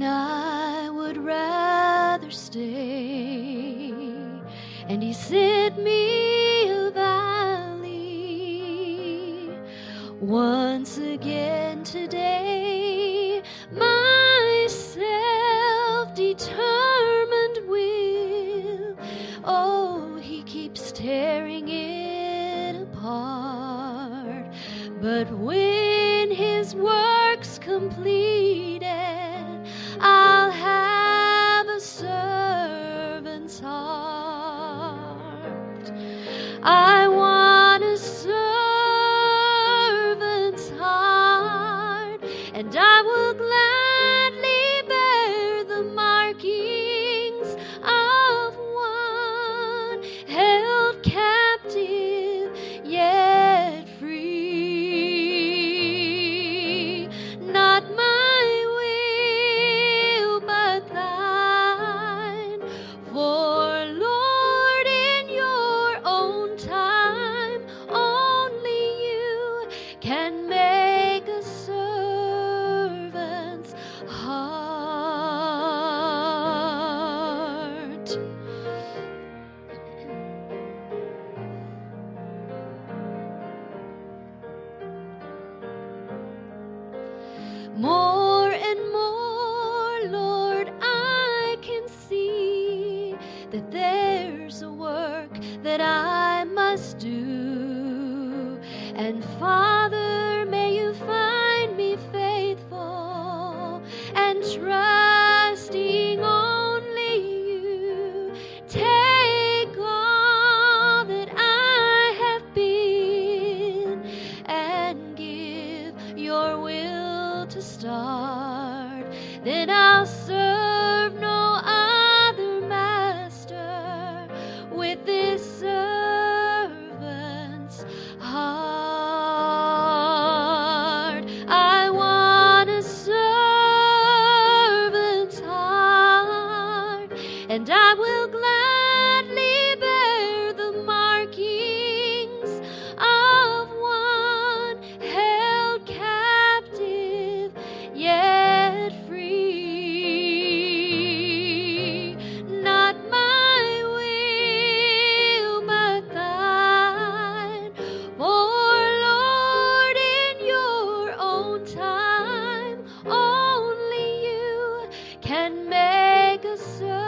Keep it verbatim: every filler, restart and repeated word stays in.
when I would rather stay. And he sent me a valley once again today. My self-determined will, oh, he keeps tearing it apart. But when his work's completed, I'll have a servant's heart. I want a servant's heart, and I will gladly bear the markings of one held captive yet free. Not my will, but thine. For Lord, in your own time, only you can make a servant's heart. More and more, Lord, I can see that there's a work that I must do. And Father, may you find me faithful and trusting only you. Take all that I have been and give your will to start. Then I'll serve no other master with this servant's heart. I want a servant's heart, and I will gladly bear the markings of one held captive yet free. Not my will, but thine. For Lord, in your own time, only you can make a servant